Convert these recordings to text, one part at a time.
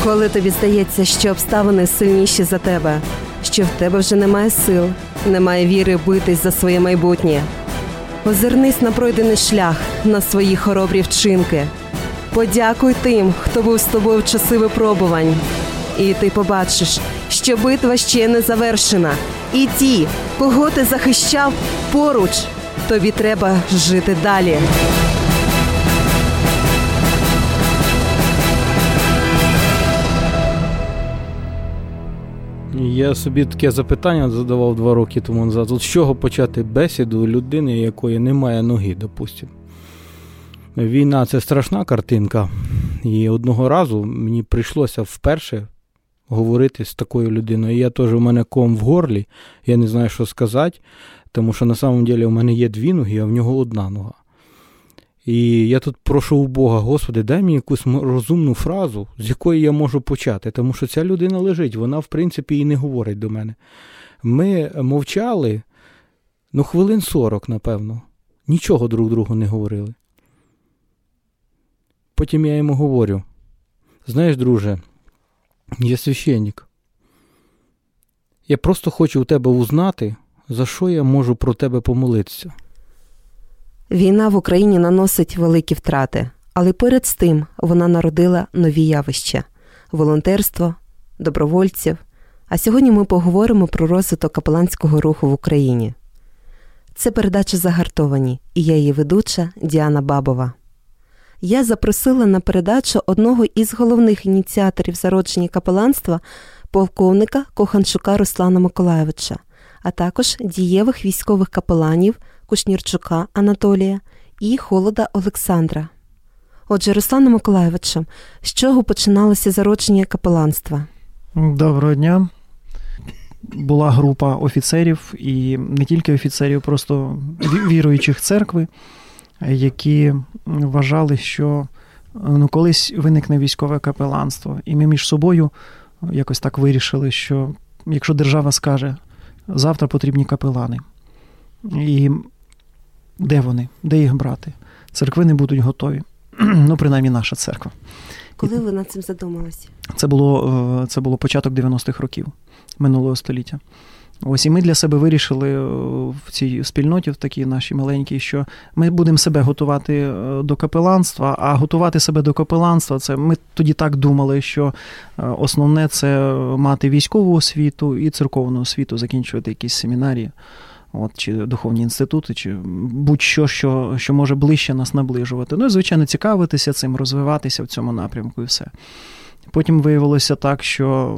Коли тобі здається, що обставини сильніші за тебе, що в тебе вже немає сил, немає віри битись за своє майбутнє, озирнись на пройдений шлях, на свої хоробрі вчинки. Подякуй тим, хто був з тобою в часи випробувань. І ти побачиш, що битва ще не завершена. І ті, кого ти захищав, поруч. Тобі треба жити далі. Я собі таке запитання задавав 2 роки тому назад. От з чого почати бесіду людини, якої немає ноги, допустимо. Війна – це страшна картинка. І одного разу мені прийшлося вперше говорити з такою людиною. Я теж, у мене ком в горлі, я не знаю, що сказати, тому що на самом деле у мене є 2 ноги, а в нього 1 нога. І я тут прошу у Бога: Господи, дай мені якусь розумну фразу, з якої я можу почати, тому що ця людина лежить, вона, в принципі, і не говорить до мене. Ми мовчали, хвилин 40, напевно. Нічого друг другу не говорили. Потім я йому говорю: знаєш, друже, я священник. Я просто хочу у тебе узнати, за що я можу про тебе помолитися. Війна в Україні наносить великі втрати, але поряд з тим вона народила нові явища – волонтерство, добровольців. А сьогодні ми поговоримо про розвиток капеланського руху в Україні. Це передача «Загартовані» і я її ведуча Діана Бабова. Я запросила на передачу одного із головних ініціаторів зародження капеланства – полковника Коханчука Руслана Миколайовича, а також дієвих військових капеланів Кушнірчука Анатолія і Холода Олександра. Отже, Руслане Миколайовичу, з чого починалося зародження капеланства? Доброго дня. Була група офіцерів, і не тільки офіцерів, просто віруючих церкви, які вважали, що колись виникне військове капеланство. І ми між собою якось так вирішили, що якщо держава скаже, завтра потрібні капелани, і де вони? Де їх брати? Церкви не будуть готові. Принаймні наша церква. Коли ви над цим задумалися? Це було початок 90-х років минулого століття. Ось, і ми для себе вирішили в цій спільноті, в такій нашій маленькій, що ми будемо себе готувати до капеланства, а готувати себе до капеланства, це ми тоді так думали, що основне це мати військову освіту і церковну освіту, закінчувати якісь семінарії, чи духовні інститути, чи будь-що, що може ближче нас наближувати. І, звичайно, цікавитися цим, розвиватися в цьому напрямку і все. Потім виявилося так, що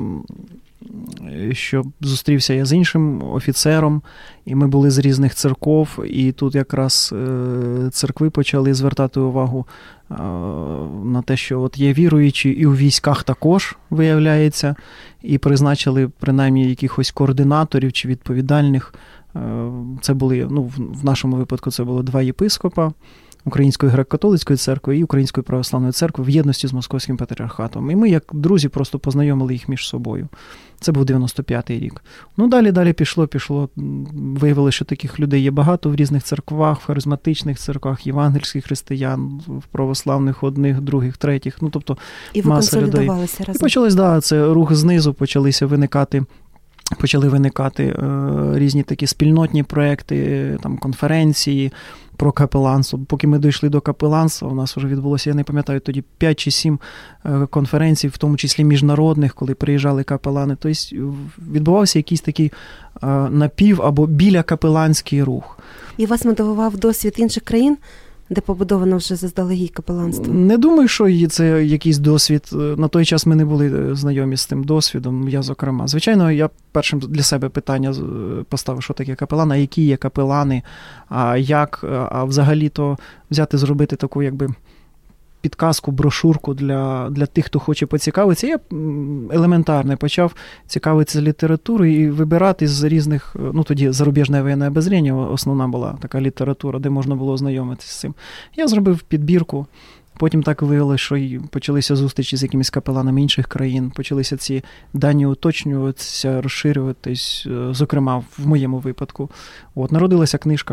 зустрівся я з іншим офіцером, і ми були з різних церков, і тут якраз церкви почали звертати увагу на те, що от є віруючі і у військах також, виявляється, і призначили принаймні якихось координаторів чи відповідальних. Це були, в нашому випадку це було 2 єпископа Української греко-католицької церкви і Української православної церкви в єдності з Московським патріархатом. І ми, як друзі, просто познайомили їх між собою. Це був 95-й рік. Далі пішло. Виявили, що таких людей є багато в різних церквах, в харизматичних церквах, євангельських християн, в православних одних, других, третіх. Тобто і ви маса людей. Разом. І почались, це рух знизу, почали виникати різні такі спільнотні проекти, конференції про капеланство. Поки ми дійшли до капеланства, у нас вже відбулося, я не пам'ятаю, тоді 5 чи 7 конференцій, в тому числі міжнародних, коли приїжджали капелани. Тобто відбувався якийсь такий напів- або біля капеланський рух. І вас мотивував досвід інших країн, де побудовано вже заздалегідь капеланство? Не думаю, що це якийсь досвід. На той час ми не були знайомі з тим досвідом, я зокрема. Звичайно, я першим для себе питання поставив, що таке капелан, а які є капелани, а взагалі-то взяти, зробити таку, підказку, брошурку для тих, хто хоче поцікавитися. Я елементарно почав цікавитися літературою і вибирати з різних, тоді зарубіжне воєнне обозріння, основна була така література, де можна було ознайомитися з цим. Я зробив підбірку, потім так виявилося, що почалися зустрічі з якимись капеланами інших країн, почалися ці дані уточнюватися, розширюватись, зокрема, в моєму випадку. Народилася книжка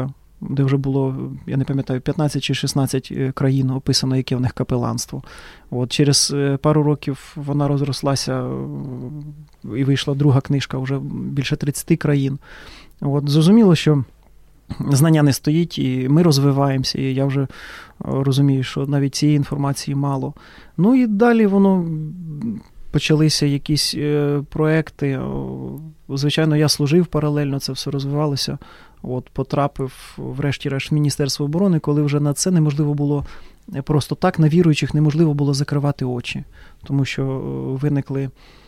де вже було, я не пам'ятаю, 15 чи 16 країн описано, яке в них капеланство. От, через пару років вона розрослася і вийшла друга книжка, вже більше 30 країн. От, зрозуміло, що знання не стоїть, і ми розвиваємося, і я вже розумію, що навіть цієї інформації мало. Ну і далі воно почалися якісь проекти. Звичайно, я служив паралельно, це все розвивалося. От, потрапив, врешті-решт, в Міністерство оборони, коли вже на це неможливо було просто так, на віруючих неможливо було закривати очі. Тому що виникли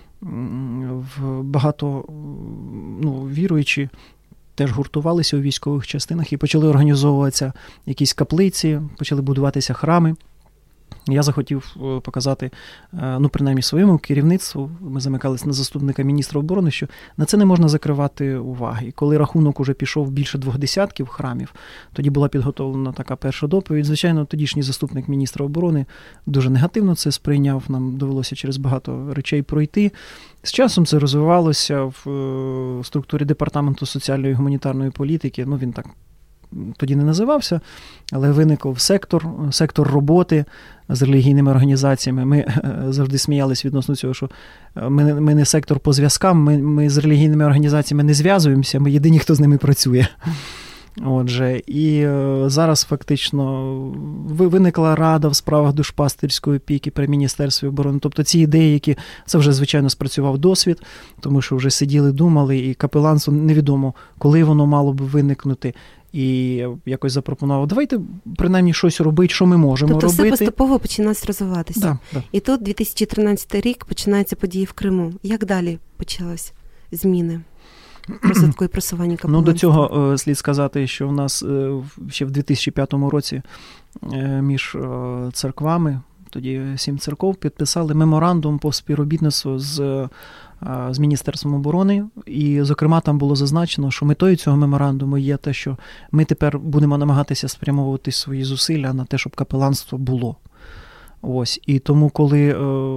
багато віруючі, теж гуртувалися у військових частинах і почали організовуватися якісь каплиці, почали будуватися храми. Я захотів показати, принаймні своєму керівництву, ми замикались на заступника міністра оборони, що на це не можна закривати уваги. І коли рахунок уже пішов більше 20 храмів, тоді була підготовлена така перша доповідь. Звичайно, тодішній заступник міністра оборони дуже негативно це сприйняв, нам довелося через багато речей пройти. З часом це розвивалося в структурі Департаменту соціальної і гуманітарної політики, він так тоді не називався, але виникав сектор роботи з релігійними організаціями. Ми завжди сміялись відносно цього, що ми не сектор по зв'язкам, ми з релігійними організаціями не зв'язуємося, ми єдині, хто з ними працює. Отже, і зараз фактично виникла рада в справах душпастирської опіки при Міністерстві оборони. Тобто ці ідеї, це вже, звичайно, спрацював досвід, тому що вже сиділи, думали, і капеланство невідомо, коли воно мало б виникнути. І якось запропонував, давайте принаймні щось робити, що ми можемо робити. Тобто все поступово починає розвиватися. Да. І тут 2013 рік починаються події в Криму. Як далі почалось зміни? Розвитку і просування капеланства. До цього слід сказати, що в нас ще в 2005 році між церквами, тоді 7 церков, підписали меморандум по співробітництву з Міністерством оборони. І, зокрема, там було зазначено, що метою цього меморандуму є те, що ми тепер будемо намагатися спрямовувати свої зусилля на те, щоб капеланство було. Ось. І тому, коли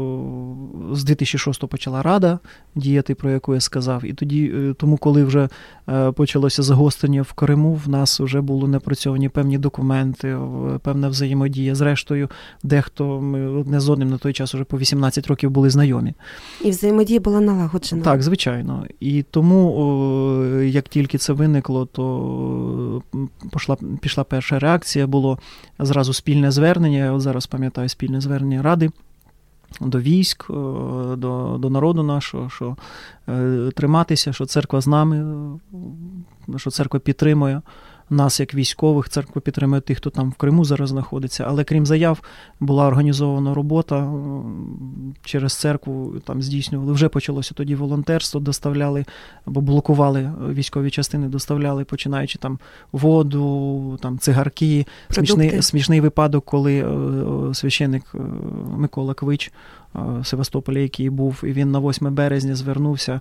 з 2006-го почала Рада діяти, про яку я сказав, і тому, коли вже почалося загострення в Криму, в нас вже були напрацьовані певні документи, певна взаємодія. Зрештою, дехто, ми одне з одним на той час вже по 18 років були знайомі. І взаємодія була налагоджена. Так, звичайно. І тому, як тільки це виникло, то пішла перша реакція, було зразу спільне звернення, я от зараз пам'ятаю спільне звернення Ради до військ, до народу нашого, що триматися, що церква з нами, що церква підтримує нас як військових, церква підтримує тих, хто там в Криму зараз знаходиться. Але крім заяв, була організована робота через церкву, там здійснювали, вже почалося тоді волонтерство, доставляли, або блокували військові частини, доставляли, починаючи там воду, там цигарки. Смішний випадок, коли священник Микола Квич в Севастополі, який був, і він на 8 березня звернувся,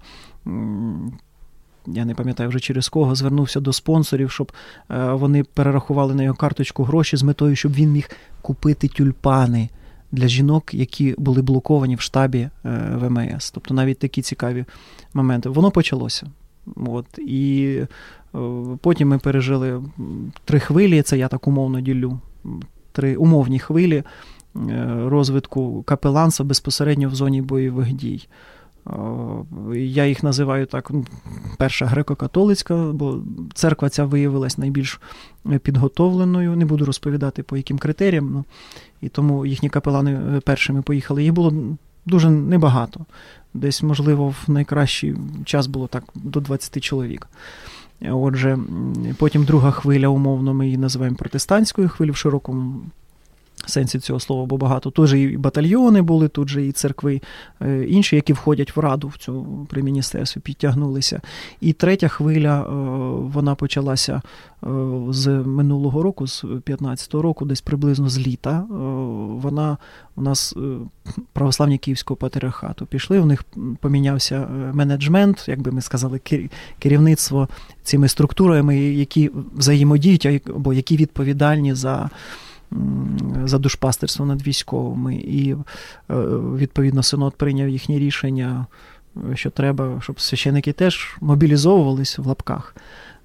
я не пам'ятаю вже через кого, звернувся до спонсорів, щоб вони перерахували на його карточку гроші з метою, щоб він міг купити тюльпани для жінок, які були блоковані в штабі ВМС. Тобто навіть такі цікаві моменти. Воно почалося. От. І потім ми пережили 3 хвилі, це я так умовно ділю, 3 умовні хвилі розвитку капеланства безпосередньо в зоні бойових дій. Я їх називаю так, перша греко-католицька, бо церква ця виявилась найбільш підготовленою. Не буду розповідати, по яким критеріям, і тому їхні капелани першими поїхали. Їх було дуже небагато. Десь, можливо, в найкращий час було так до 20 чоловік. Отже, потім друга хвиля, умовно, ми її називаємо протестантською хвилею в широкому сенсі цього слова, бо багато. Тут же і батальйони були, тут же і церкви інші, які входять в Раду при міністерстві, підтягнулися. І третя хвиля, вона почалася з минулого року, з 15-го року, десь приблизно з літа. Вона у нас православні Київського патріархату пішли, у них помінявся менеджмент, як би ми сказали, керівництво цими структурами, які взаємодіють, або які відповідальні за душпастерство над військовими. І, відповідно, Синод прийняв їхнє рішення, що треба, щоб священики теж мобілізовувались в лапках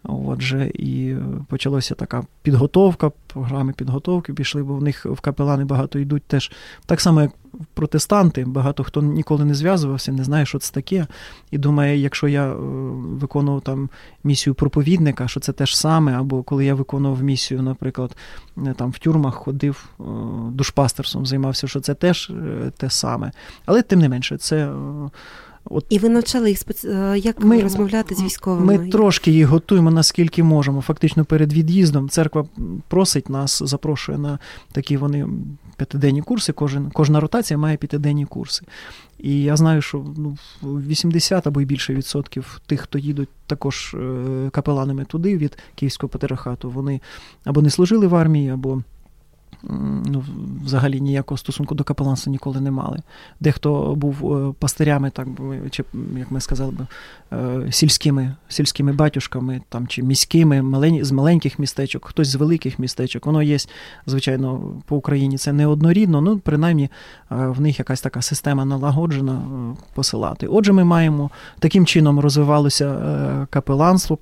Отже, і почалася така підготовка, програми підготовки пішли, бо в них в капелани багато йдуть теж, так само, як протестанти, багато хто ніколи не зв'язувався, не знає, що це таке, і думає, якщо я виконував там місію проповідника, що це те ж саме, або коли я виконував місію, наприклад, там в тюрмах ходив, душпастерством займався, що це теж те саме. Але тим не менше, це... І ви навчали їх, як розмовляти з військовими? Ми трошки їх готуємо, наскільки можемо. Фактично перед від'їздом церква просить нас, запрошує на такі вони п'ятиденні курси, кожна ротація має п'ятиденні курси. І я знаю, що 80 або й більше відсотків тих, хто їдуть також капеланами туди, від Київського патріархату, вони або не служили в армії, або взагалі ніякого стосунку до капеланства ніколи не мали. Дехто був пастирями, так, чи, як ми сказали, сільськими батюшками, там, чи міськими, з маленьких містечок, хтось з великих містечок. Воно є, звичайно, по Україні це не однорідно, принаймні в них якась така система налагоджена посилати. Отже, ми маємо, таким чином розвивалося капеланство.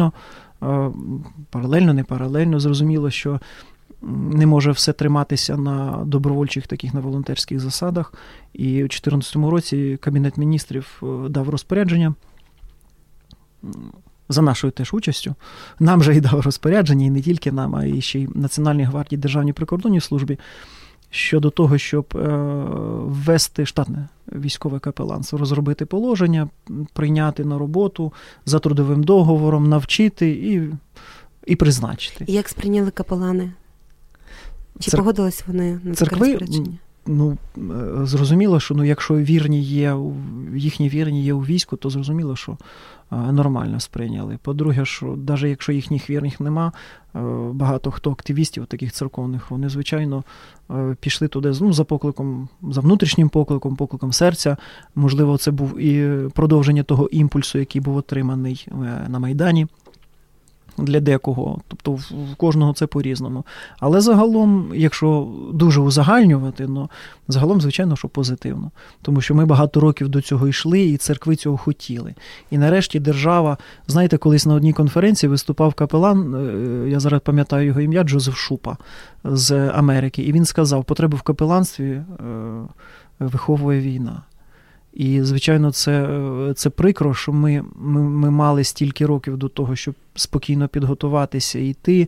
Не паралельно, зрозуміло, що не може все триматися на добровольчих таких, на волонтерських засадах. І у 2014 році Кабінет міністрів дав розпорядження, за нашою теж участю, нам же і дав розпорядження, і не тільки нам, а і ще й Національній гвардії, Державній прикордонній службі, щодо того, щоб ввести штатне військове капеланство, розробити положення, прийняти на роботу за трудовим договором, навчити і призначити. І як сприйняли капелани? Чи погодились вони на таке розпорядження? Зрозуміло, що якщо їхні вірні є у війську, то зрозуміло, що нормально сприйняли. По-друге, що навіть якщо їхніх вірних нема, багато хто активістів таких церковних, вони, звичайно, пішли туди за покликом, за внутрішнім покликом серця. Можливо, це був і продовження того імпульсу, який був отриманий на Майдані. Для декого, тобто в кожного це по-різному. Але загалом, якщо дуже узагальнювати, загалом, звичайно, що позитивно. Тому що ми багато років до цього йшли, і церкви цього хотіли. І нарешті держава, знаєте, колись на одній конференції виступав капелан, я зараз пам'ятаю його ім'я, Джозеф Шупа з Америки, і він сказав, потребу в капеланстві виховує війна. І, звичайно, це прикро, що ми мали стільки років до того, щоб спокійно підготуватися і йти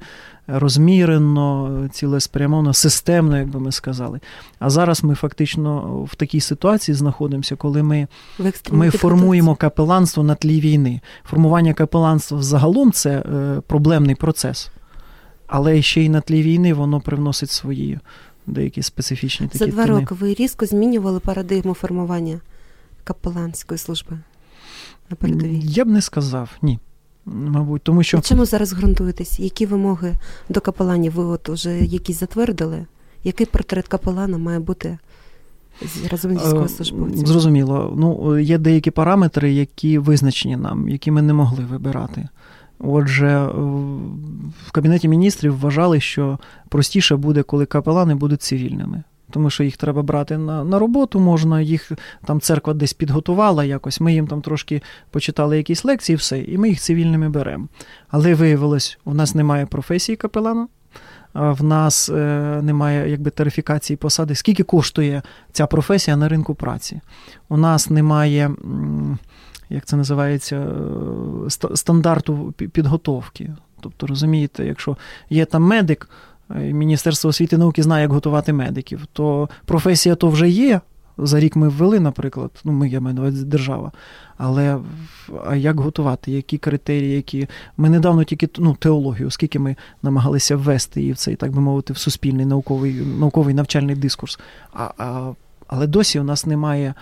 розмірено, цілеспрямовано, системно, як би ми сказали. А зараз ми фактично в такій ситуації знаходимося, коли ми формуємо капеланство на тлі війни. Формування капеланства загалом – це проблемний процес. Але ще й на тлі війни воно привносить свої деякі специфічні такі За 2 роки ви різко змінювали парадигму формування капеланської служби на передовій? Я б не сказав, ні. Мабуть, тому що... Чому зараз ґрунтуєтесь? Які вимоги до капеланів ви вже якісь затвердили? Який портрет капелана має бути разом з військовослужбовцем? Зрозуміло. Є деякі параметри, які визначені нам, які ми не могли вибирати. Отже, в Кабінеті міністрів вважали, що простіше буде, коли капелани будуть цивільними. Тому що їх треба брати на роботу, можна, їх там церква десь підготувала якось, ми їм там трошки почитали якісь лекції, все, і ми їх цивільними беремо. Але виявилось, у нас немає професії капелана, в нас немає тарифікації посади. Скільки коштує ця професія на ринку праці? У нас немає, як це називається, стандарту підготовки. Тобто, розумієте, якщо є там медик, Міністерство освіти і науки знає, як готувати медиків, то професія то вже є. За рік ми ввели, наприклад, я маю на увазі держава. Але а як готувати, які критерії, Ми недавно тільки теологію, оскільки ми намагалися ввести її в цей, так би мовити, в суспільний науковий навчальний дискурс. Але досі у нас немає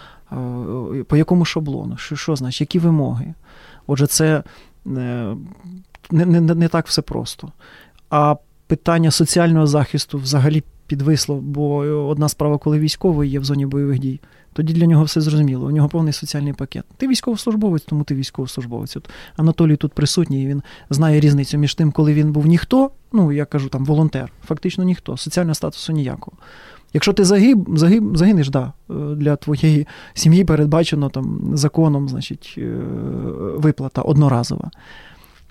по якому шаблону, що значить, які вимоги. Отже, це не так все просто. А питання соціального захисту взагалі підвисло, бо одна справа, коли військовий є в зоні бойових дій, тоді для нього все зрозуміло, у нього повний соціальний пакет. Ти військовослужбовець, тому ти військовослужбовець. От Анатолій тут присутній, він знає різницю між тим, коли він був ніхто, я кажу, там, волонтер, фактично ніхто, соціального статусу ніякого. Якщо ти загинеш, для твоєї сім'ї передбачено там законом, значить, виплата одноразова.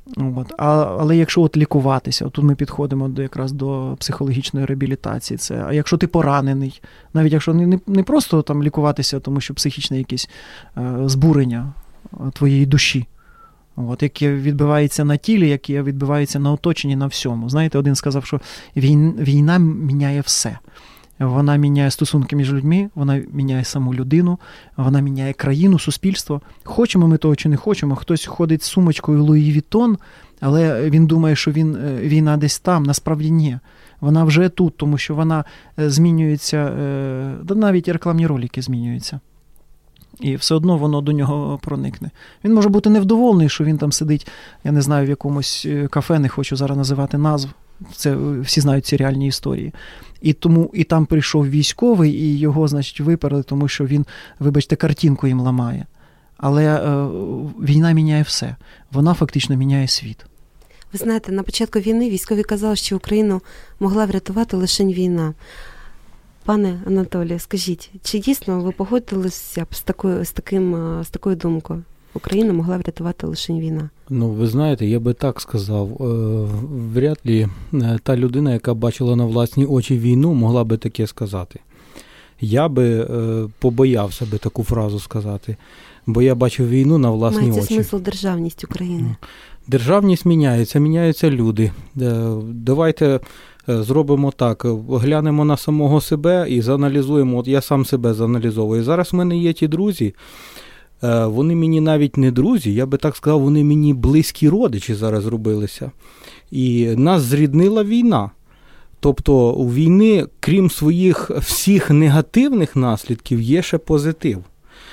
Але якщо лікуватися, тут ми підходимо якраз до психологічної реабілітації. А якщо ти поранений, навіть якщо не просто там лікуватися, тому що психічне якесь збурення твоєї душі, яке відбивається на тілі, яке відбивається на оточенні, на всьому. Знаєте, один сказав, що війна міняє все. Вона міняє стосунки між людьми, вона міняє саму людину, вона міняє країну, суспільство. Хочемо ми того чи не хочемо, хтось ходить з сумочкою Луї Вітон, але він думає, що війна десь там, насправді ні. Вона вже тут, тому що вона змінюється, навіть рекламні ролики змінюються. І все одно воно до нього проникне. Він може бути невдоволений, що він там сидить, я не знаю, в якомусь кафе, не хочу зараз називати назв, це всі знають ці реальні історії. І там прийшов військовий, і його, значить, виперли, тому що він, вибачте, картинку їм ламає. Але війна міняє все. Вона фактично міняє світ. Ви знаєте, на початку війни військові казали, що Україну могла врятувати лише війна. Пане Анатолію, скажіть, чи дійсно ви погодилися б з такою думкою? Україну могла врятувати лише війна. Ви знаєте, я би так сказав, вряд ли та людина, яка бачила на власні очі війну, могла би таке сказати. Я би побоявся би таку фразу сказати, бо я бачив війну на власні очі. Мається смисл державність України. Державність міняються люди. Давайте зробимо так, глянемо на самого себе і зааналізуємо, от я сам себе зааналізовую. Зараз в мене є ті друзі, вони мені навіть не друзі, я би так сказав, вони мені близькі родичі зараз зробилися. І нас зріднила війна. Тобто у війни, крім своїх всіх негативних наслідків, є ще позитив.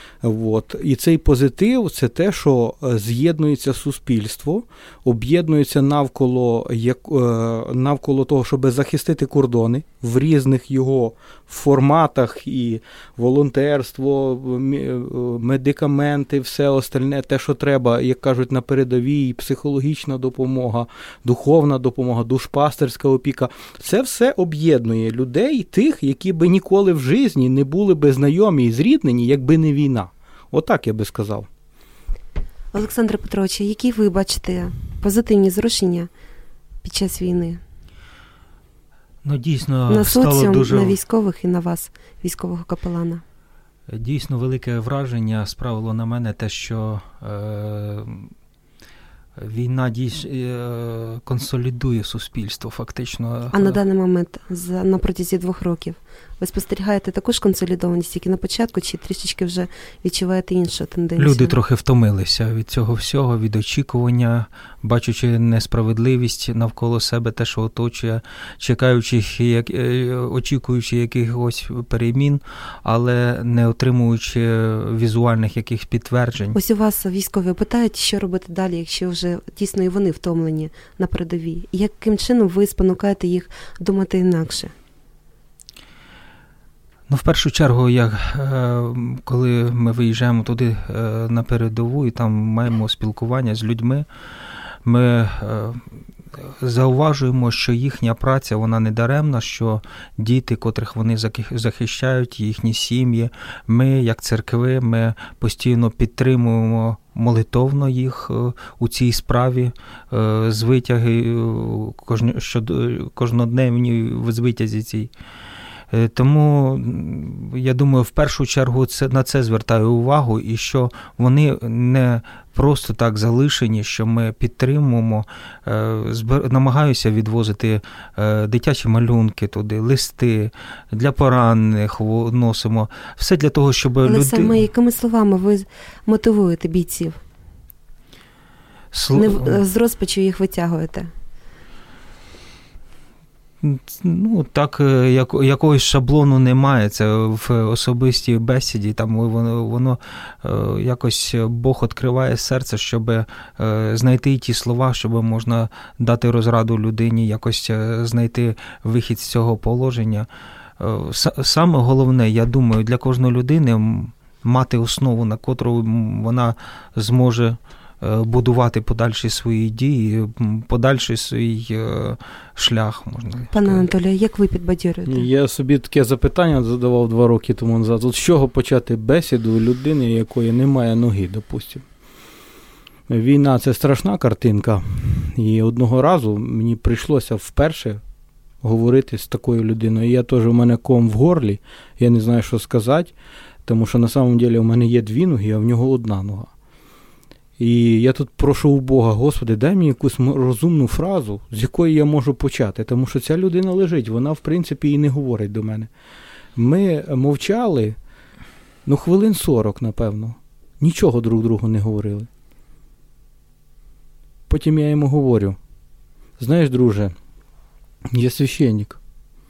І цей позитив – це те, що з'єднується суспільство, об'єднується навколо того, щоб захистити кордони в різних його форматах, і волонтерство, медикаменти, все остальне, те, що треба, як кажуть, на передовій, психологічна допомога, духовна допомога, душпастерська опіка. Це все об'єднує людей, тих, які би ніколи в житті не були би знайомі і зріднені, якби не війна. Отак я би сказав. Олександре Петровичу, які ви бачите позитивні зрушення під час війни? Дійсно, на соціум, дуже... на військових і на вас, військового капелана. Дійсно, велике враження справило на мене те, що війна консолідує суспільство фактично. А на даний момент, на протязі 2 років, ви спостерігаєте таку ж консолідованість, як і на початку, чи трішечки вже відчуваєте іншу тенденцію? Люди трохи втомилися від цього всього, від очікування, бачачи несправедливість навколо себе, те, що оточує, очікуючи якихось перемін, але не отримуючи візуальних якихось підтверджень. Ось у вас військові питають, що робити далі, якщо вже дійсно і вони втомлені на передовій. І яким чином ви спонукаєте їх думати інакше? В першу чергу, коли ми виїжджаємо туди на передову і там маємо спілкування з людьми, ми зауважуємо, що їхня праця, вона не даремна, що діти, котрих вони захищають, їхні сім'ї, ми, як церкви, ми постійно підтримуємо молитовно їх у цій справі, з витяги, кожнодневні з витязі цій. Тому, я думаю, в першу чергу на це звертаю увагу, і що вони не просто так залишені, що ми підтримуємо, намагаюся відвозити дитячі малюнки туди, листи для поранених носимо. Все для того, щоб люди... Але саме якими словами ви мотивуєте бійців? Не з розпачу їх витягуєте? Так, якогось шаблону немає. Це в особистій бесіді, там воно якось Бог відкриває серце, щоб знайти ті слова, щоб можна дати розраду людині, якось знайти вихід з цього положення. Саме головне, я думаю, для кожної людини мати основу, на котру вона зможе будувати подальші свої дії, подальший свій шлях, можна сказати. Пане Анатолію, як ви підбадьорюєте? Я собі таке запитання задавав 2 роки тому назад. От з чого почати бесіду у людини, якої немає ноги, допустимо? Війна – це страшна картинка. І одного разу мені прийшлося вперше говорити з такою людиною. Я теж, у мене ком в горлі, я не знаю, що сказати, тому що на самом деле у мене є 2 ноги, а в нього 1 нога. І я тут прошу у Бога: Господи, дай мені якусь розумну фразу, з якої я можу почати, тому що ця людина лежить, вона, в принципі, і не говорить до мене. Ми мовчали, хвилин 40, напевно. Нічого друг другу не говорили. Потім я йому говорю: знаєш, друже, я священник.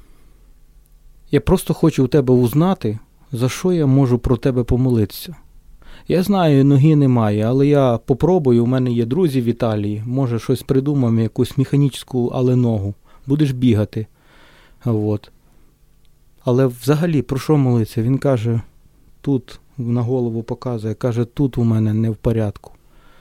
Я просто хочу у тебе узнати, за що я можу про тебе помолитися. Я знаю, ноги немає, але я попробую, у мене є друзі в Італії, може щось придумаємо, якусь механічну, але ногу. Будеш бігати. От. Але взагалі, про що молитися? Він каже, тут, на голову показує, каже, тут у мене не в порядку.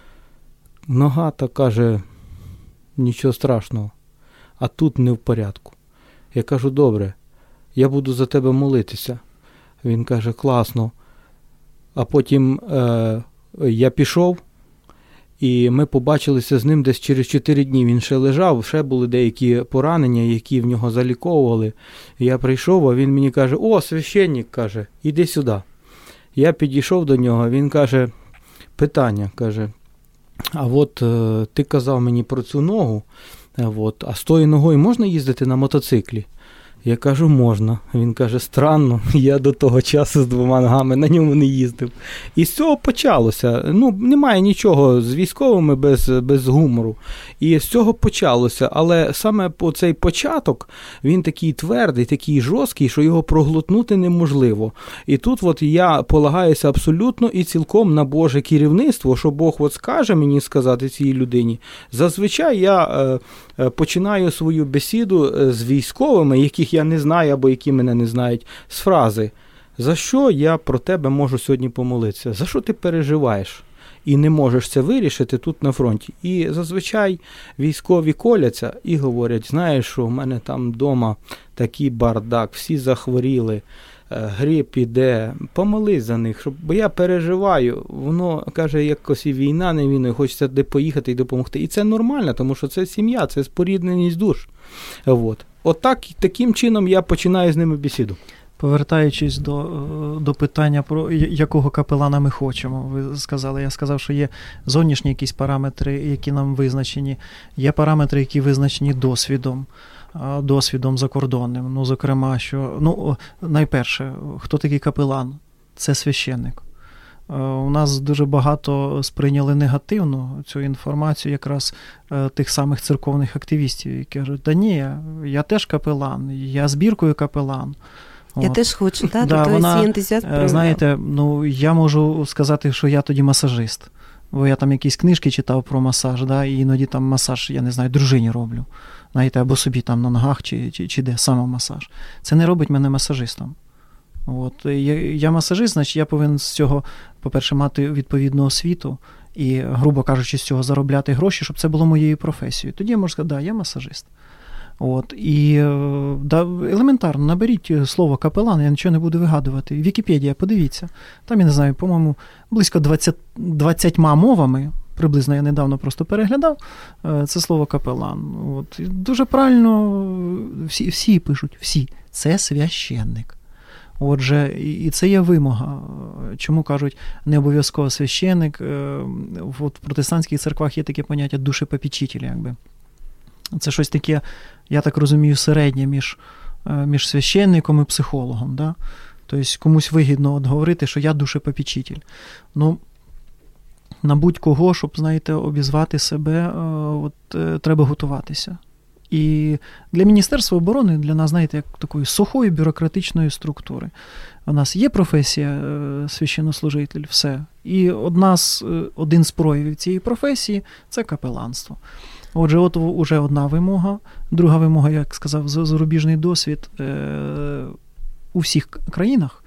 Нога та каже, нічого страшного, а тут не в порядку. Я кажу, добре, я буду за тебе молитися. Він каже, класно. А потім я пішов, і ми побачилися з ним десь через 4 дні. Він ще лежав, ще були деякі поранення, які в нього заліковували. Я прийшов, а він мені каже, о, священник, каже, іди сюди. Я підійшов до нього, він каже, питання, каже, а от ти казав мені про цю ногу, а з тою ногою можна їздити на мотоциклі? Я кажу, можна. Він каже, странно, я до того часу з 2 ногами на ньому не їздив. І з цього почалося. Немає нічого з військовими без гумору. І з цього почалося. Але саме цей початок, він такий твердий, такий жорсткий, що його проглотнути неможливо. І тут я полагаюся абсолютно і цілком на Боже керівництво, що Бог скаже мені сказати цій людині. Зазвичай я починаю свою бесіду з військовими, яких я не знаю або які мене не знають, з фрази: за що я про тебе можу сьогодні помолитися? За що ти переживаєш? І не можеш це вирішити тут на фронті. І зазвичай військові коляться і говорять, знаєш, що у мене там вдома такий бардак, всі захворіли, грип іде, помолись за них, бо я переживаю, воно, каже, якось і війна не війною, хочеться де поїхати і допомогти. І це нормально, тому що це сім'я, це спорідненість душ. Таким чином я починаю з ними бесіду. Повертаючись до питання, про якого капелана ми хочемо, ви сказали, я сказав, що є зовнішні якісь параметри, які нам визначені, є параметри, які визначені досвідом закордонним. Зокрема, що, найперше, хто такий капелан? Це священник. У нас дуже багато сприйняли негативно цю інформацію якраз тих самих церковних активістів, які кажуть, та ні, я теж капелан, я збіркою капелан. Я теж хочу, свій ентузіазм проявляв. Знаєте, я можу сказати, що я тоді масажист, бо я там якісь книжки читав про масаж, і іноді там масаж, я не знаю, дружині роблю, знаєте, або собі там на ногах чи де, самомасаж. Це не робить мене масажистом. Я масажист, значить я повинен з цього, по-перше, мати відповідну освіту і, грубо кажучи, з цього заробляти гроші, щоб це було моєю професією. Тоді я можу сказати, я масажист. І елементарно, наберіть слово капелан, я нічого не буду вигадувати. Вікіпедія, подивіться. Там, я не знаю, по-моєму, близько 20 мовами, приблизно я недавно просто переглядав, це слово капелан. Дуже правильно всі пишуть, всі. Це священник. Отже, і це є вимога. Чому кажуть, не обов'язково священник? В протестантських церквах є таке поняття душепопечителя, якби. Це щось таке, я так розумію, середнє між священником і психологом. Да? Тобто комусь вигідно говорити, що я душепопечитель. На будь-кого, щоб, знаєте, обізвати себе, треба готуватися. І для Міністерства оборони, для нас, знаєте, як такої сухої бюрократичної структури. У нас є професія священнослужитель, все. І один з проявів цієї професії – це капеланство. Отже, уже одна вимога. Друга вимога, як сказав, зарубіжний досвід. У всіх країнах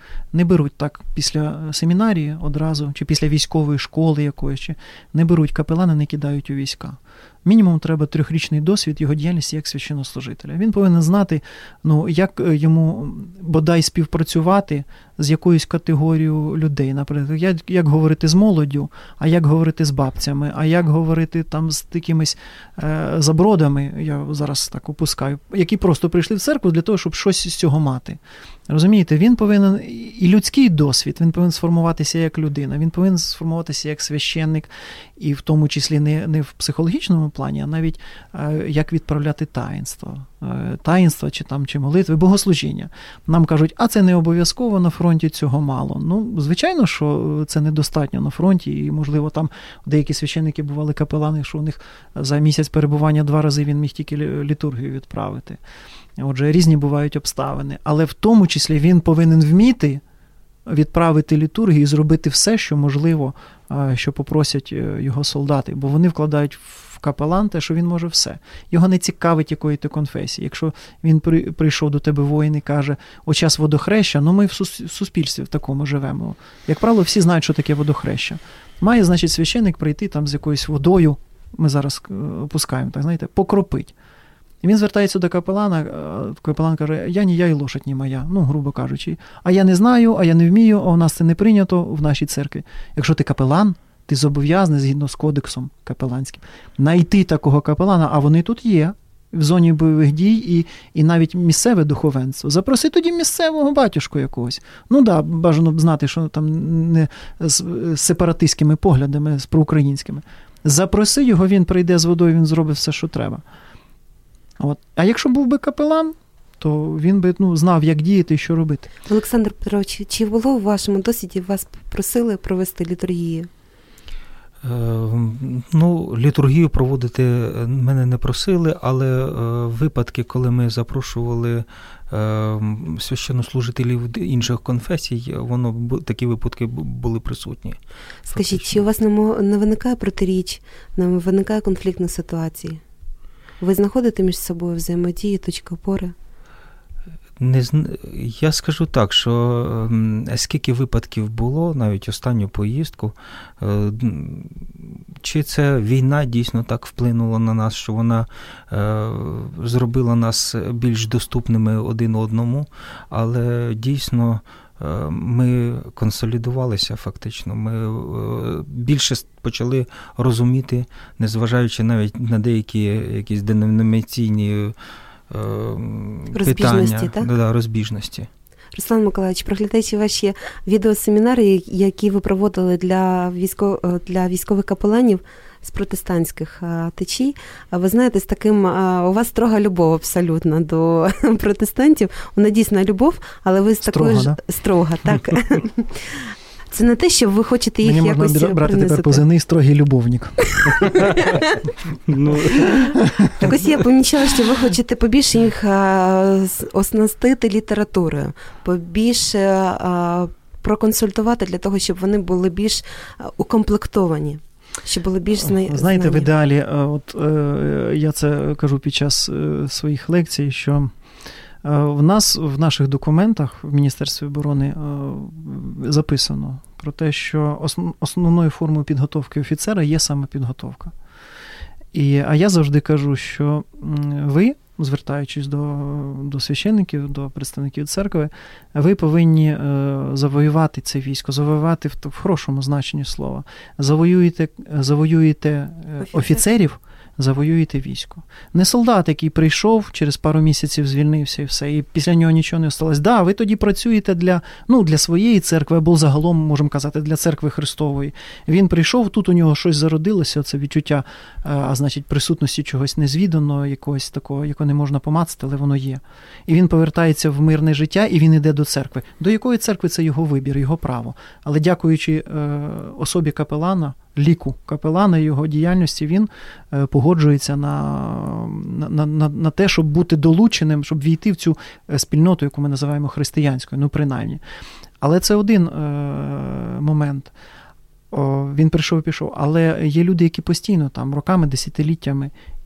не беруть так після семінарії одразу, чи після військової школи якоїсь, чи не беруть капелана, не кидають у війська. Мінімум треба 3-річний досвід його діяльності як священнослужителя. Він повинен знати, як йому бодай співпрацювати з якоюсь категорією людей. Наприклад, як говорити з молоддю, а як говорити з бабцями, а як говорити там з якимись забродами, я зараз так опускаю, які просто прийшли в церкву для того, щоб щось з цього мати. Розумієте, він повинен і людський досвід, він повинен сформуватися як людина, він повинен сформуватися як священник, і в тому числі не в психологічному плані, а навіть як відправляти таїнства чи молитви, богослужіння. Нам кажуть, а це не обов'язково, на фронті цього мало. Звичайно, що це недостатньо на фронті, і, можливо, там деякі священники бували капелани, що у них за місяць перебування 2 рази він міг тільки літургію відправити. Отже, різні бувають обставини. Але в тому числі він повинен вміти відправити літургію і зробити все, що можливо, що попросять його солдати. Бо вони вкладають в капелан те, що він може все. Його не цікавить, якої ти конфесії. Якщо він прийшов до тебе воїн і каже, о час водохреща, ми в суспільстві в такому живемо. Як правило, всі знають, що таке водохреща. Має, значить, священник прийти там з якоюсь водою, ми зараз опускаємо, так знаєте, покропить. І він звертається до капелана, капелан каже, я і лошадь не моя, грубо кажучи. А я не знаю, а я не вмію, а у нас це не прийнято в нашій церкві. Якщо ти капелан, ти зобов'язаний, згідно з кодексом капеланським, знайти такого капелана, а вони тут є, в зоні бойових дій і навіть місцеве духовенство. Запроси тоді місцевого батюшку якогось. Бажано б знати, що там не з сепаратистськими поглядами, з проукраїнськими. Запроси його, він прийде з водою, він зробить все, що треба. А якщо був би капелан, то він би знав, як діяти і що робити. Олександр Петрович, чи було у вашому досвіді вас просили провести літургію? Літургію проводити мене не просили, але випадки, коли ми запрошували священнослужителів інших конфесій, такі випадки були присутні. Скажіть, чи у вас не виникає протиріч, не виникає конфліктних ситуацій? Ви знаходите між собою взаємодії, точки опори? Я скажу так, що скільки випадків було, навіть останню поїздку, чи це війна дійсно так вплинула на нас, що вона зробила нас більш доступними один одному, але дійсно ми консолідувалися фактично, ми більше почали розуміти, незважаючи навіть на деякі якісь деномінаційні розбіжності, питання, так? Розбіжності. Руслан Миколаївич, проглядаючи ваші відеосемінари, які ви проводили для військових капеланів з протестантських течій, ви знаєте, у вас строга любов абсолютно до протестантів. Вона дійсна любов, але ви з такою ж строга, так? Це не те, що ви хочете їх якось принизити. Мені можна брати тепер позивний строгий любовник. Так ось я помічала, що ви хочете побільше їх оснастити літературою, побільше проконсультувати для того, щоб вони були більш укомплектовані. Щоб було більш знання. Знаєте, в ідеалі, я це кажу під час своїх лекцій, що в наших документах в Міністерстві оборони записано про те, що основною формою підготовки офіцера є саме підготовка. А я завжди кажу, що ви, звертаючись до священників, до представників церкви, ви повинні завоювати це військо, завоювати в хорошому значенні слова. Завоюєте офіцерів, завоюєте військо. Не солдат, який прийшов, через пару місяців звільнився і все, і після нього нічого не осталось. Ви тоді працюєте для своєї церкви, або загалом, можемо казати, для церкви Христової. Він прийшов, тут у нього щось зародилося, це відчуття, значить, присутності чогось незвіданого, якогось такого, якого не можна помацати, але воно є. І він повертається в мирне життя, і він іде до церкви. До якої церкви – це його вибір, його право. Але дякуючи особі капелана, ліку капелана і його діяльності, він погоджується на те, щоб бути долученим, щоб війти в цю спільноту, яку ми називаємо християнською, принаймні. Але це один момент. Він прийшов і пішов. Але є люди, які постійно там роками, десятиліттями,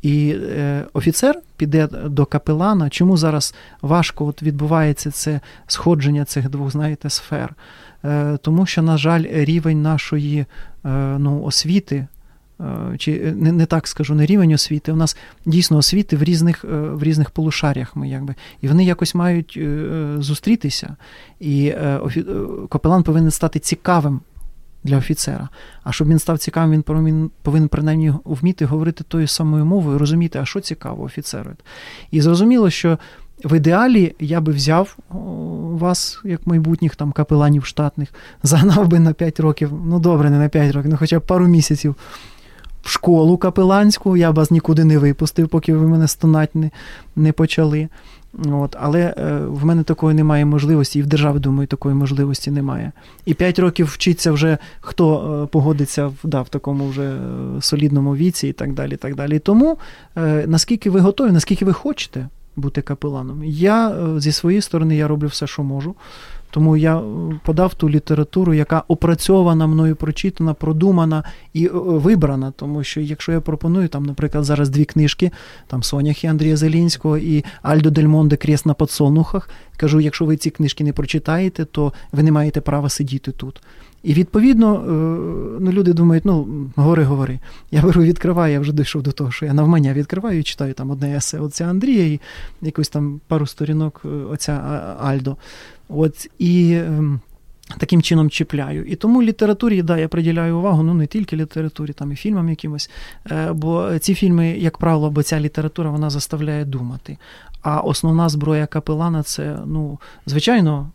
І офіцер піде до капелана. Чому зараз важко відбувається це сходження цих двох, знаєте, сфер? Тому що, на жаль, рівень нашої освіти, чи не так скажу, не рівень освіти, у нас дійсно освіти в різних полушарях ми якби, і вони якось мають зустрітися. І капелан повинен стати цікавим для офіцера. А щоб він став цікавим, він повинен принаймні вміти говорити тою самою мовою, розуміти, а що цікаво офіцеру. І зрозуміло, що в ідеалі я би взяв вас, як майбутніх там капеланів штатних, загнав би на 5 років, добре, не на 5 років, хоча б пару місяців в школу капеланську, я б вас нікуди не випустив, поки ви мене стонати не почали. Але в мене такої немає можливості, і в державі, думаю, такої можливості немає. І 5 років вчиться вже, хто погодиться в такому вже солідному віці і так далі, і так далі. Тому, наскільки ви готові, наскільки ви хочете бути капеланом, я зі своєї сторони я роблю все, що можу. Тому я подав ту літературу, яка опрацьована мною, прочитана, продумана і вибрана. Тому що якщо я пропоную, там, наприклад, зараз 2 книжки, там Соняхи Андрія Зелінського і Альдо Дель Монте «Крест на подсолнухах», кажу, якщо ви ці книжки не прочитаєте, то ви не маєте права сидіти тут. І відповідно, люди думають, говори. Я беру, відкриваю, я вже дійшов до того, що я навмання відкриваю і читаю там одне есе отця Андрія і якусь там пару сторінок отця Альдо. І таким чином чіпляю. І тому літературі, я приділяю увагу, не тільки літературі, там і фільмам якимось, бо ці фільми, як правило, бо ця література, вона заставляє думати. А основна зброя капелана – це, звичайно,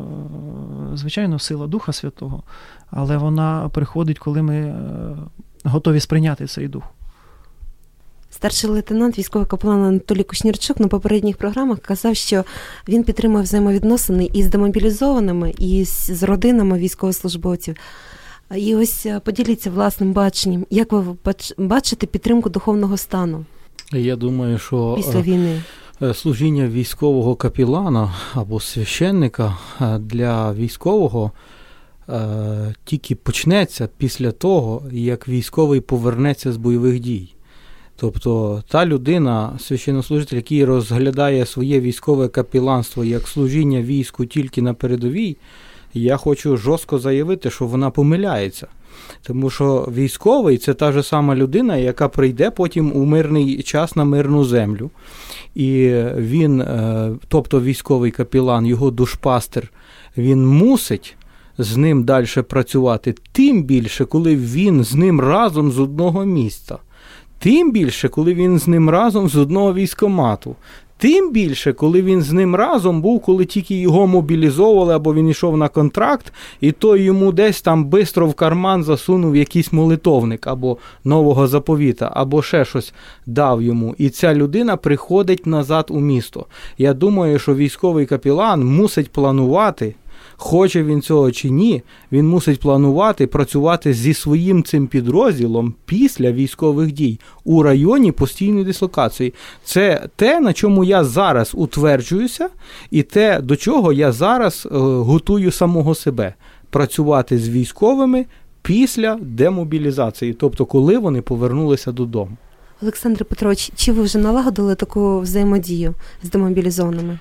сила Духа Святого, але вона приходить, коли ми готові сприйняти цей Дух. Старший лейтенант, військовий капелан Анатолій Кушнірчук на попередніх програмах казав, що він підтримує взаємовідносини і з демобілізованими, і з родинами військовослужбовців. І ось поділіться власним баченням. Як ви бачите підтримку духовного стану? Я думаю, що після війни служіння військового капелана або священника для військового тільки почнеться після того, як військовий повернеться з бойових дій. Тобто та людина, священнослужитель, який розглядає своє військове капеланство як служіння війську тільки на передовій, я хочу жорстко заявити, що вона помиляється. Тому що військовий – це та ж сама людина, яка прийде потім у мирний час на мирну землю. І він, тобто військовий капелан, його душпастер, він мусить з ним далі працювати, тим більше, коли він з ним разом з одного місця. Тим більше, коли він з ним разом з одного військкомату. Тим більше, коли він з ним разом був, коли тільки його мобілізовували, або він йшов на контракт, і той йому десь там бистро в карман засунув якийсь молитовник, або нового заповіта, або ще щось дав йому. І ця людина приходить назад у місто. Я думаю, що військовий капелан мусить планувати, хоче він цього чи ні, він мусить планувати, працювати зі своїм цим підрозділом після військових дій у районі постійної дислокації. Це те, на чому я зараз утверджуюся, і те, до чого я зараз готую самого себе. Працювати з військовими після демобілізації, тобто коли вони повернулися додому. Олександр Петрович, чи ви вже налагодили таку взаємодію з демобілізованими?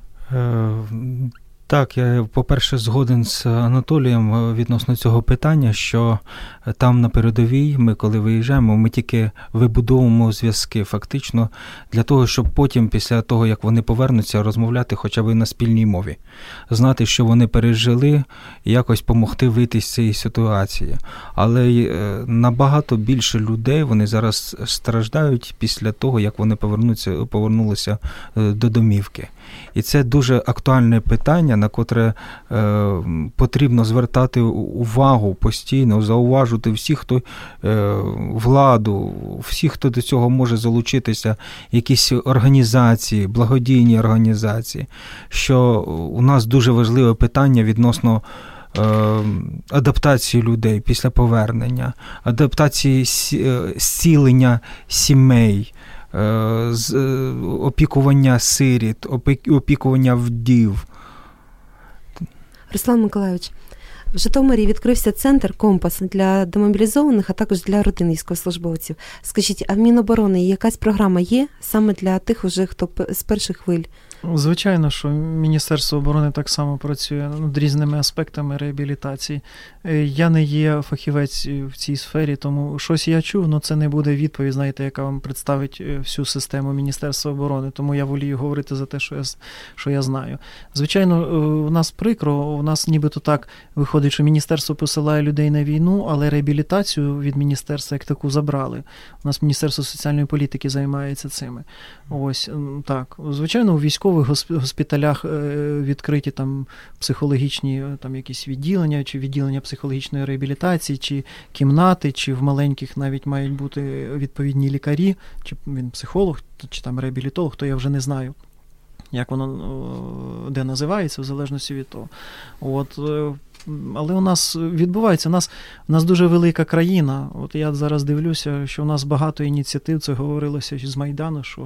Так, я, по-перше, згоден з Анатолієм відносно цього питання, що там на передовій ми, коли виїжджаємо, ми тільки вибудовуємо зв'язки фактично для того, щоб потім, після того, як вони повернуться, розмовляти хоча б на спільній мові. Знати, що вони пережили, і якось допомогти вийти з цієї ситуації. Але набагато більше людей, вони зараз страждають після того, як вони повернулися до домівки. І це дуже актуальне питання, на котре потрібно звертати увагу постійно, зауважувати всіх, хто владу, всіх, хто до цього може залучитися, якісь організації, благодійні організації, що у нас дуже важливе питання відносно адаптації людей після повернення, адаптації зцілення сімей, опікування сиріт, опікування вдів. Руслан Миколайович, В Житомирі відкрився центр «Компас» для демобілізованих, а також для родин військовослужбовців. Скажіть, а в Міноборони якась програма є саме для тих, уже, хто з перших хвиль? Звичайно, що Міністерство оборони так само працює над різними аспектами реабілітації. Я не є фахівець в цій сфері, тому щось я чув, але це не буде відповідь, знаєте, яка вам представить всю систему Міністерства оборони, тому я волію говорити за те, що я знаю. Звичайно, у нас прикро, у нас нібито так виходить, що міністерство посилає людей на війну, але реабілітацію від міністерства як таку забрали. У нас Міністерство соціальної політики займається цими. Ось, так. Звичайно, у військових госпіталях відкриті там психологічні там якісь відділення, чи відділення психологічної реабілітації, чи кімнати, чи в маленьких навіть мають бути відповідні лікарі, чи він психолог, чи там реабілітолог, то я вже не знаю, як воно де називається, в залежності від того. От, але у нас відбувається, у нас дуже велика країна. От я зараз дивлюся, що у нас багато ініціатив, це говорилося з Майдану, що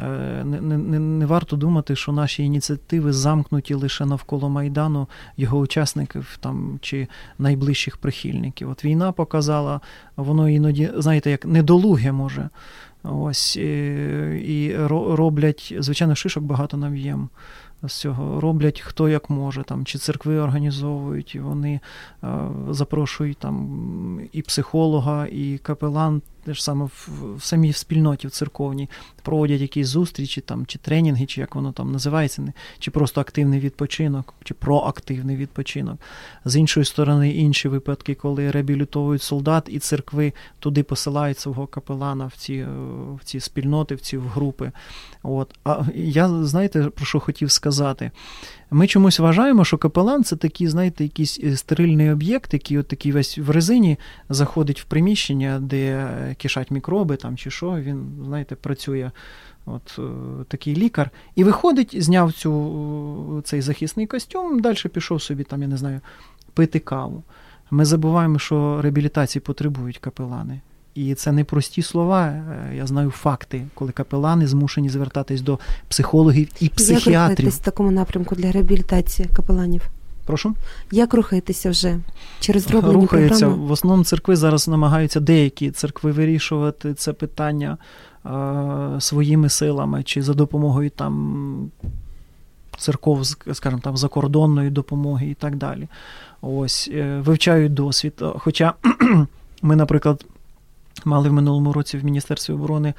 не варто думати, що наші ініціативи замкнуті лише навколо Майдану, його учасників там, чи найближчих прихильників. От війна показала, воно іноді, знаєте, як недолуге може. Ось, і роблять, звичайно, шишок багато нав'єм з цього, роблять хто як може, там, чи церкви організовують, і вони запрошують там і психолога, і капелан, теж саме в самій спільноті, в церковній, проводять якісь зустрічі, там, чи тренінги, чи як воно там називається, чи просто активний відпочинок, чи проактивний відпочинок. З іншої сторони, інші випадки, коли реабілітовують солдат, і церкви туди посилають свого капелана в ці спільноти, в ці групи. От. А я, знаєте, про що хотів сказати? Ми чомусь вважаємо, що капелан – це такий, знаєте, якийсь стерильний об'єкт, який от такий весь в резині заходить в приміщення, де кишать мікроби там, чи що, він, знаєте, працює от такий лікар, і виходить, зняв цей захисний костюм, далі пішов собі, там, я не знаю, пити каву. Ми забуваємо, що реабілітації потребують капелани. І це не прості слова, я знаю факти, коли капелани змушені звертатись до психологів і психіатрів. Як рухаєтесь в такому напрямку для реабілітації капеланів? Прошу? Як рухаєтеся вже? Через зроблені рухаються. програми? В основному церкви зараз намагаються деякі церкви вирішувати це питання своїми силами, чи за допомогою там церков, скажімо, там закордонної допомоги і так далі. Ось, вивчають досвід. Хоча ми, наприклад, мали в минулому році в Міністерстві оборони,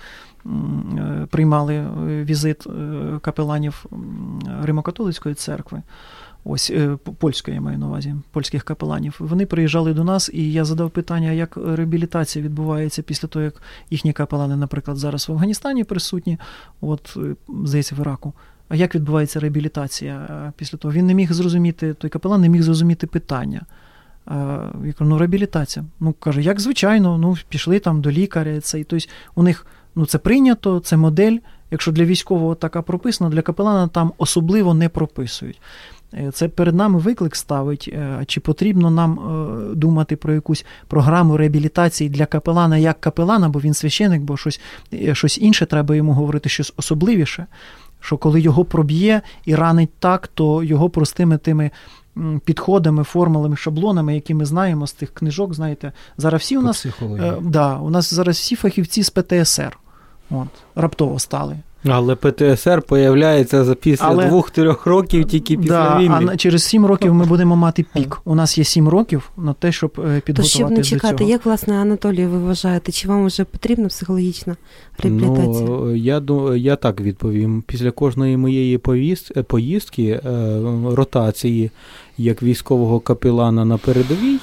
приймали візит капеланів Римо-католицької церкви, ось, польської я маю на увазі, польських капеланів. Вони приїжджали до нас, і я задав питання, як реабілітація відбувається після того, як їхні капелани, наприклад, зараз в Афганістані присутні, от, здається, в Іраку. А як відбувається реабілітація після того? Він не міг зрозуміти, той капелан не міг зрозуміти питання. Я кажу, реабілітація. Каже, як звичайно, пішли там до лікаря. Тобто у них, це прийнято, це модель. Якщо для військового така прописана, для капелана там особливо не прописують. Це перед нами виклик ставить, чи потрібно нам думати про якусь програму реабілітації для капелана як капелана, бо він священик, бо щось інше треба йому говорити, щось особливіше. Що коли його проб'є і ранить так, то його простими тими підходами, формулами, шаблонами, які ми знаємо з тих книжок, знаєте, зараз всі у нас зараз всі фахівці з ПТСР. От, раптово стали. Але ПТСР появляється після 2-3 років тільки після війни. А через 7 років ми будемо мати пік. У нас є 7 років на те, щоб підготуватися до цього. То щоб не чекати, як, власне, Анатолій, ви вважаєте, чи вам вже потрібна психологічна реабілітація? Я так відповім. Після кожної моєї поїздки, ротації, як військового капелана на передовій,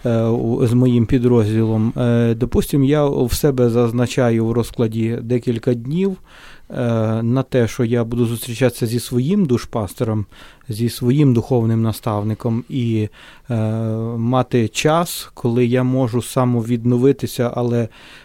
з моїм підрозділом, допустим, я в себе зазначаю в розкладі декілька днів на те, що я буду зустрічатися зі своїм душпастером, зі своїм духовним наставником і мати час, коли я можу самовідновитися, але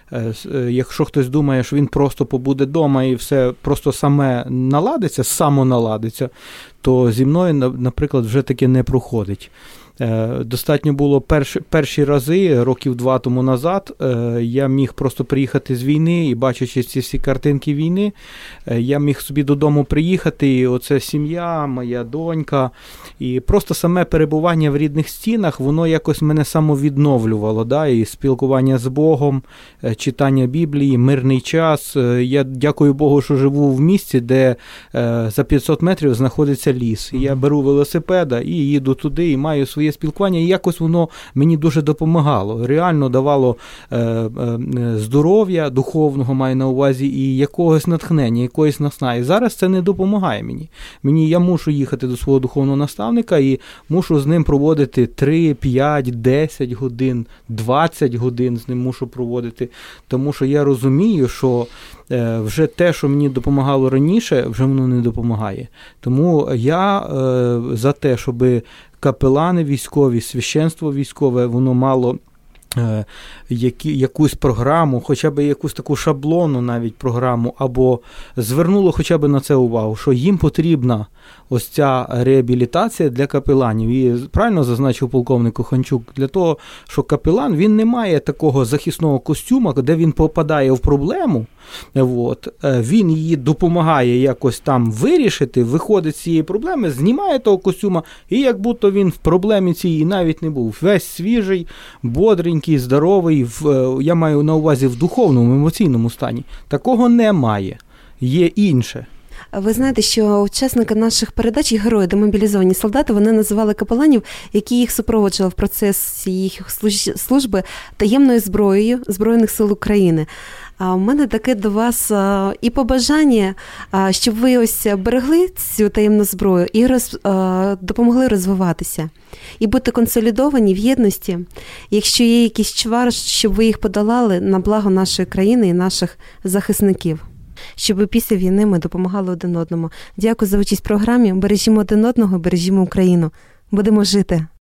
якщо хтось думає, що він просто побуде вдома і все просто самоналадиться, то зі мною, наприклад, вже таке не проходить. Достатньо було перші рази, років 2 тому назад, я міг просто приїхати з війни і бачачи ці всі картинки війни, я міг собі додому приїхати, і оце сім'я, моя донька, і просто саме перебування в рідних стінах, воно якось мене самовідновлювало, да, і спілкування з Богом, читання Біблії, мирний час. Я дякую Богу, що живу в місті, де за 500 метрів знаходиться ліс. І я беру велосипеда і їду туди, і маю своє спілкування, і якось воно мені дуже допомагало. Реально давало здоров'я духовного, маю на увазі, і якогось натхнення, якоїсь наснаги. Зараз це не допомагає мені. Я мушу їхати до свого духовного наставника і мушу з ним проводити 3, 5, 10 годин, 20 годин з ним мушу проводити, тому що я розумію, що вже те, що мені допомагало раніше, вже воно не допомагає. Тому я за те, щоб капелани військові, священство військове, воно мало якусь програму, хоча б якусь таку шаблонну навіть програму, або звернуло хоча б на це увагу, що їм потрібна ось ця реабілітація для капеланів. І правильно зазначив полковник Коханчук, для того, що капелан, він не має такого захисного костюма, де він попадає в проблему, він її допомагає якось там вирішити, виходить з цієї проблеми, знімає того костюма, і як будто він в проблемі цієї навіть не був. Весь свіжий, бодренький, здоровий, я маю на увазі в духовному, емоційному стані. Такого немає. Є інше. Ви знаєте, що учасники наших передач і герої, демобілізовані солдати, вони називали капеланів, які їх супроводжували в процесі їх служби таємною зброєю Збройних сил України. А у мене таке до вас і побажання, щоб ви ось берегли цю таємну зброю і допомогли розвиватися. І бути консолідовані в єдності, якщо є якісь чвари, щоб ви їх подолали на благо нашої країни і наших захисників. Щоб після війни ми допомагали один одному. Дякую за участь в програмі. Бережімо один одного, бережімо Україну. Будемо жити.